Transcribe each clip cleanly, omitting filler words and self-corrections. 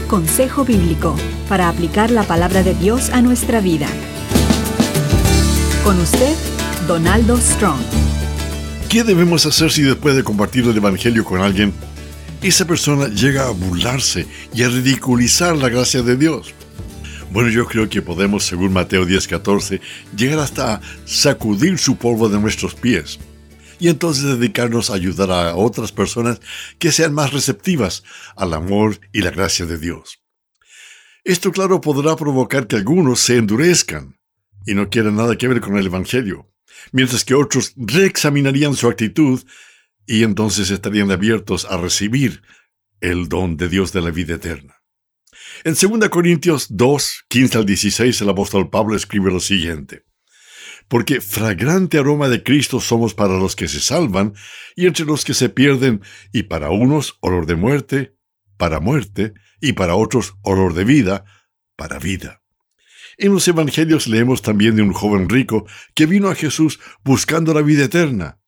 Consejo Bíblico para aplicar la palabra de Dios a nuestra vida. Con usted, Donaldo Strong. ¿Qué debemos hacer si después de compartir el Evangelio con alguien, esa persona llega a burlarse y a ridiculizar la gracia de Dios? Bueno, yo creo que podemos, según Mateo 10:14, llegar hasta sacudir su polvo de nuestros pies y entonces dedicarnos a ayudar a otras personas que sean más receptivas al amor y la gracia de Dios. Esto, claro, podrá provocar que algunos se endurezcan y no quieran nada que ver con el Evangelio, mientras que otros reexaminarían su actitud y entonces estarían abiertos a recibir el don de Dios de la vida eterna. En 2 Corintios 2, 15 al 16, el apóstol Pablo escribe lo siguiente: porque fragrante aroma de Cristo somos para los que se salvan y entre los que se pierden, y para unos olor de muerte, para muerte, y para otros olor de vida, para vida. En los evangelios leemos también de un joven rico que vino a Jesús buscando la vida eterna.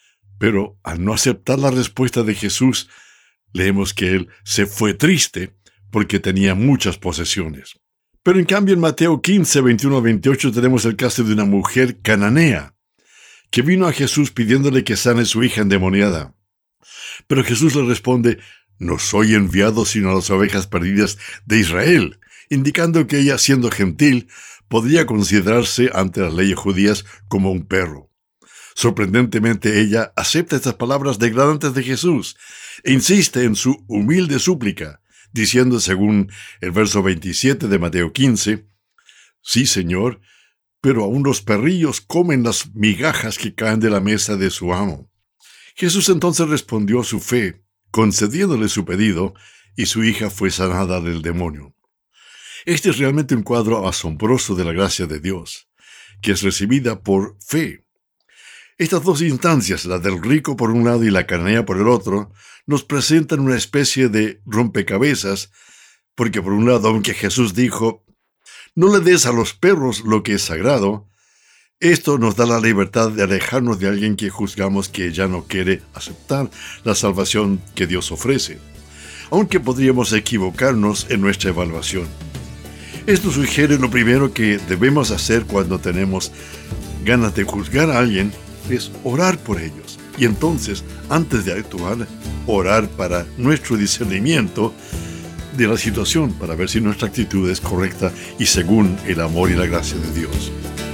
Pero al no aceptar la respuesta de Jesús, leemos que él se fue triste porque tenía muchas posesiones. Pero en cambio en Mateo 15, 21 a 28 tenemos el caso de una mujer cananea que vino a Jesús pidiéndole que sane su hija endemoniada. Pero Jesús le responde: no soy enviado sino a las ovejas perdidas de Israel, indicando que ella, siendo gentil, podría considerarse ante las leyes judías como un perro. Sorprendentemente, ella acepta estas palabras degradantes de Jesús e insiste en su humilde súplica, diciendo, según el verso 27 de Mateo 15, sí, Señor, pero aún los perrillos comen las migajas que caen de la mesa de su amo. Jesús entonces respondió a su fe, concediéndole su pedido, y su hija fue sanada del demonio. Este es realmente un cuadro asombroso de la gracia de Dios, que es recibida por fe. Estas dos instancias, la del rico por un lado y la cananea por el otro, nos presentan una especie de rompecabezas, porque por un lado, aunque Jesús dijo, no le des a los perros lo que es sagrado, esto nos da la libertad de alejarnos de alguien que juzgamos que ya no quiere aceptar la salvación que Dios ofrece, aunque podríamos equivocarnos en nuestra evaluación. Esto sugiere lo primero que debemos hacer cuando tenemos ganas de juzgar a alguien, es orar por ellos. Y entonces, antes de actuar, orar para nuestro discernimiento de la situación, para ver si nuestra actitud es correcta y según el amor y la gracia de Dios.